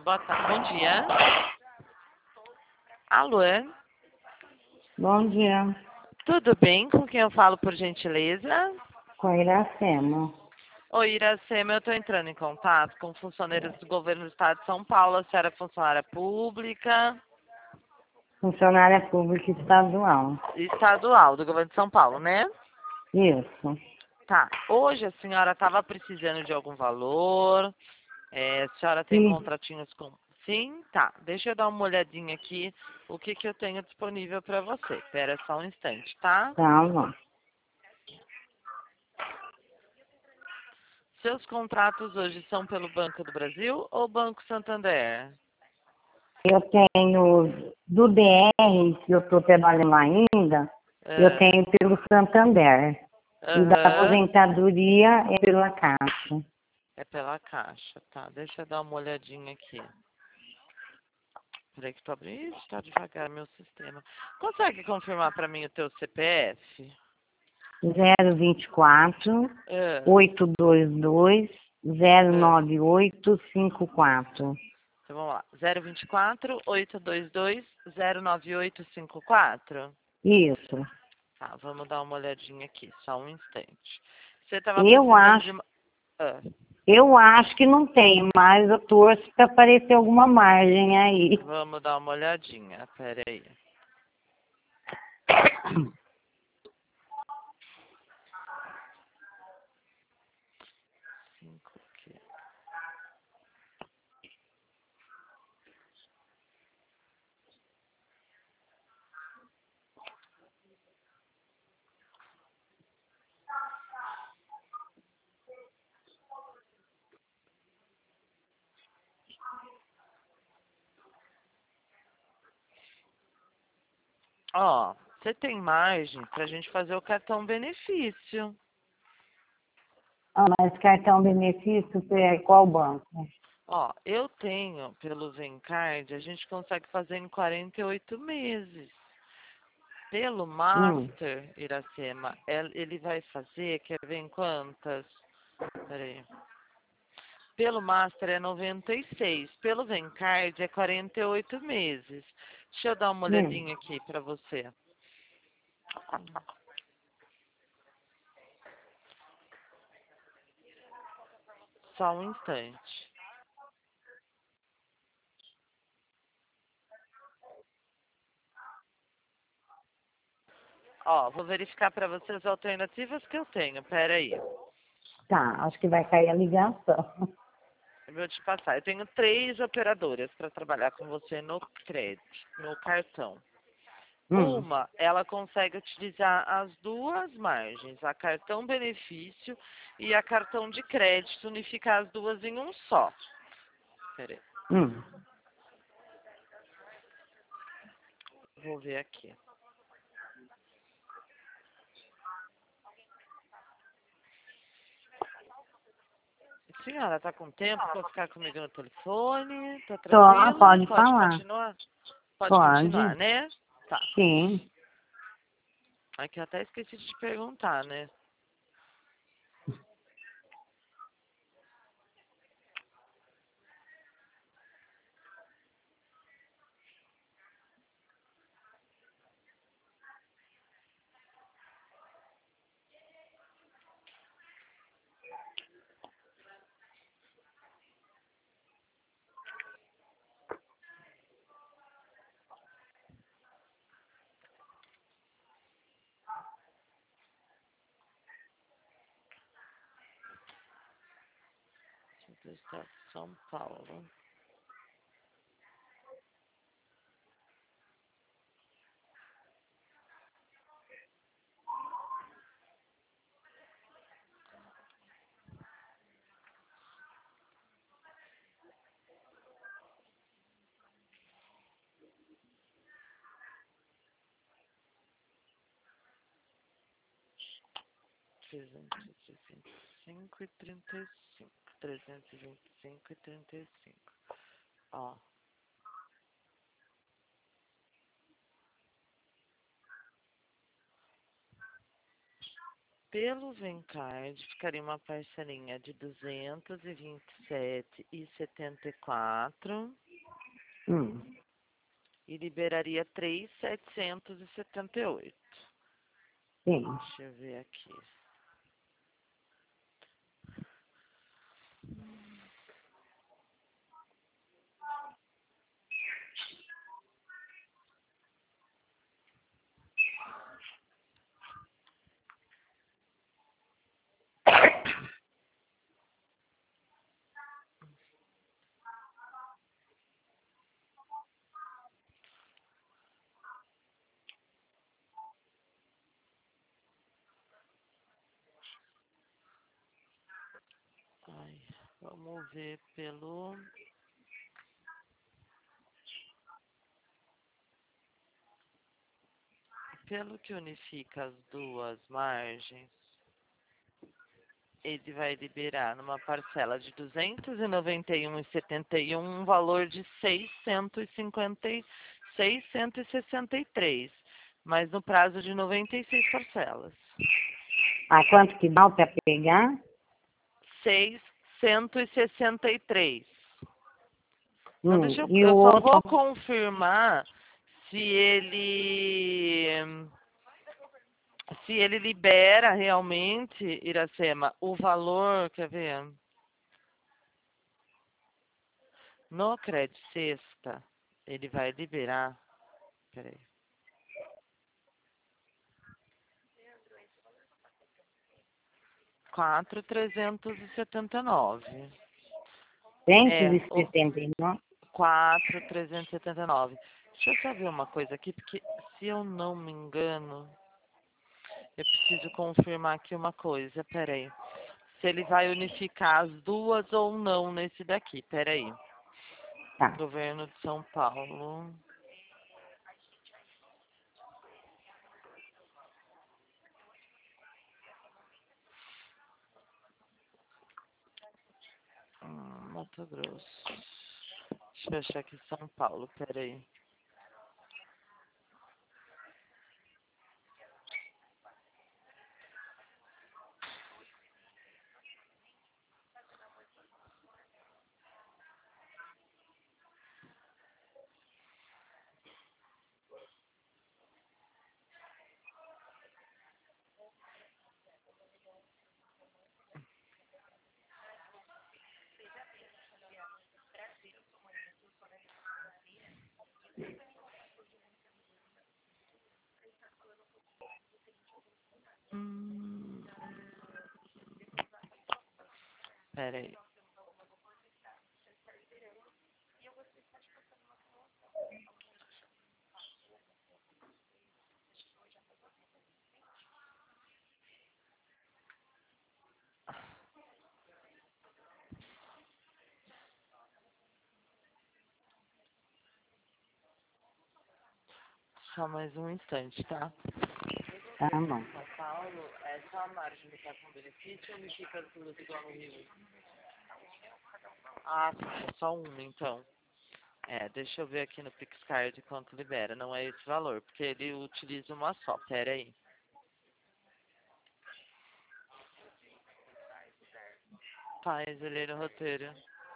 Bom dia. Alô? Bom dia, Tudo bem? Com quem eu falo, por gentileza? com a Iracema. Oi, Iracema, eu estou entrando em contato com funcionários do governo do estado de São Paulo. A senhora é funcionária pública Funcionária pública estadual. e estadual do governo de São Paulo, né? Isso. Tá. Hoje a senhora estava precisando de algum valor. A senhora tem Sim. contratinhos com... Sim? Tá. Deixa eu dar uma olhadinha aqui o que eu tenho disponível para você. Espera só um instante, tá? Tá bom. Seus contratos hoje são pelo Banco do Brasil ou Banco Santander? Eu tenho do DR, que eu estou trabalhando ainda, eu É. tenho pelo Santander. E da Aham. aposentadoria é pela Caixa. É pela Caixa, tá. Deixa eu dar uma olhadinha aqui. Peraí que tô abrindo. Ixi, tá devagar meu sistema. Consegue confirmar para mim o teu CPF? 024 É. 822 É. 09854. Então vamos lá. 024-822-09854. Isso. Tá, vamos dar uma olhadinha aqui. Só um instante. Você tava Eu precisando acho de... Ah. Eu acho que não tem, mas eu torço para aparecer alguma margem aí. Vamos dar uma olhadinha. Pera aí. Cinco aqui. Ó, você tem margem pra gente fazer o cartão benefício. Ah, mas cartão benefício é qual banco? Ó, eu tenho pelo Zencard, a gente consegue fazer em 48 meses. Pelo Hum, Master, Iracema, ele vai fazer, quer ver em quantas? Peraí. Pelo Master é 96, pelo Zencard é 48 meses. Deixa eu dar uma hum. olhadinha aqui pra você. Só um instante. Ó, vou verificar pra você as alternativas que eu tenho. Pera aí. Tá, acho que vai cair a ligação. Eu vou te passar. Eu tenho 3 operadoras para trabalhar com você no crédito, no cartão. Hum, Uma, ela consegue utilizar as duas margens, a cartão benefício e a cartão de crédito, unificar as duas em um só. Peraí, hum. vou ver aqui. Senhora, tá com tempo para ficar comigo no telefone? Tá Tô, tranquilo? pode Pode falar. continuar? Pode continuar, Pode. né? Tá. Sim. Aqui eu até esqueci de te perguntar, né? Do estado de São Paulo. Trezentos e vinte e cinco e 35. 325 e 35. Ó. Pelo Vencard, ficaria uma parcelinha de 227,74 e liberaria 3.778. Sim. Deixa eu ver aqui. Ai, vamos ver pelo que unifica as duas margens. Ele vai liberar numa parcela de 291,71 um valor de 663, mas no prazo de 96 parcelas. Quanto que dá para pegar? 663. Então, E eu o só outro? vou confirmar se ele libera realmente, Iracema, o valor, quer ver? No Crédito Sexta, ele vai liberar, peraí. R$4.379. 179? 4.379. Deixa eu só ver uma coisa aqui, porque se eu não me engano, eu preciso confirmar aqui uma coisa, peraí. Se ele vai unificar as duas ou não nesse daqui, peraí. Tá. Governo de São Paulo. Mato Grosso. Deixa eu achar aqui São Paulo, peraí. Peraí. Só mais um instante, tá? Tá bom. São Paulo, é só a margem de com benefício ou me fica tudo igual no Rio? Ah, tá, é só uma, então. Deixa eu ver aqui no PixCard quanto libera. Não é esse valor, porque ele utiliza uma só. Pera aí. Paz, ele no roteiro.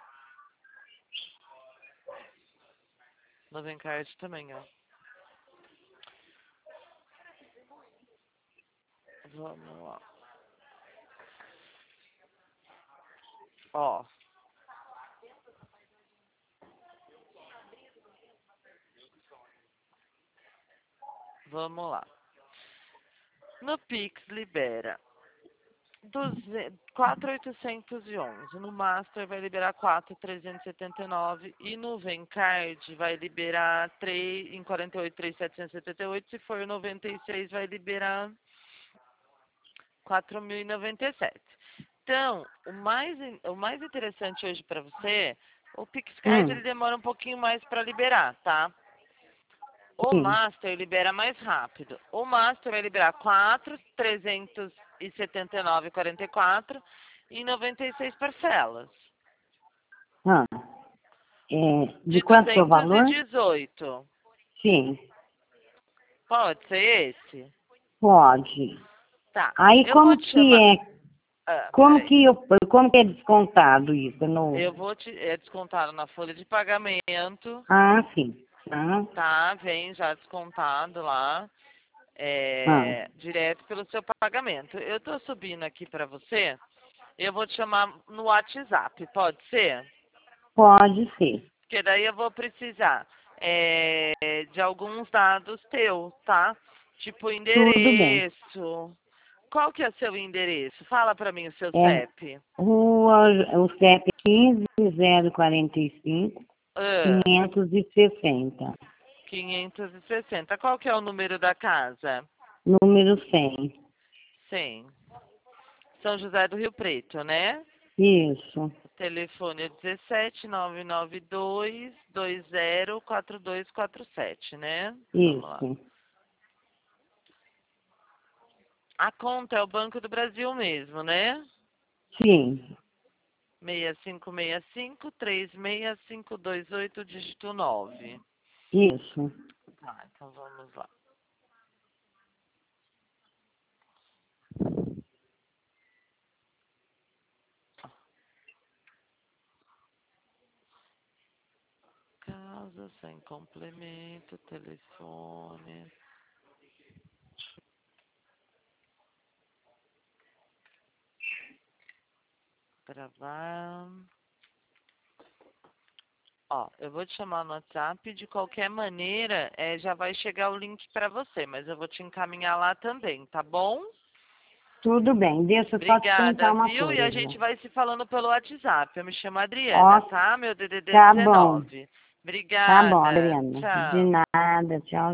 No Vencard também, ó. Vamos lá. Ó. Vamos lá. No Pix libera 4.811. No Master vai liberar 4.379 e no Vencard vai liberar 3 em 48.3.778. Se for 96 vai liberar 4.097. Então, o mais interessante hoje para você, o PixCard ele demora um pouquinho mais para liberar, tá? O Master libera mais rápido. O Master vai liberar 4.379,44 em 96 parcelas. De quanto é o valor? 218. Sim. Pode ser esse? Pode. Tá. Aí Eu como vou te que chamar. é? Peraí. Como que é descontado isso? Eu vou te descontar na folha de pagamento. Ah, sim. Ah, Tá, vem já descontado lá. ah, Direto pelo seu pagamento. Eu tô subindo aqui para você. Eu vou te chamar no WhatsApp, pode ser? pode ser. Porque daí eu vou precisar de alguns dados teus, tá? Tipo Tudo bem. endereço. Qual que é o seu endereço? Fala para mim o seu É CEP. rua, o CEP 15045 Ah, 560, 560. Qual que é o número da casa? número 100. 100. São José do Rio Preto, né? Isso, O telefone é 17992204247, né? Vamos lá. isso. A conta é o Banco do Brasil mesmo, né? Sim, 6565-36528, dígito 9. isso. Tá, então vamos lá. Casa sem complemento, telefone. Gravar. Ó, eu vou te chamar no WhatsApp. De qualquer maneira, já vai chegar o link para você, mas eu vou te encaminhar lá também, tá bom? Tudo bem. Deixa eu só te perguntar Obrigada, uma viu? E a coisa. gente vai se falando pelo WhatsApp. Eu me chamo Adriana, Ó, tá? Meu DDD tá bom. 19. Tá bom, Obrigada. Adriana. De Tchau. nada, tchau.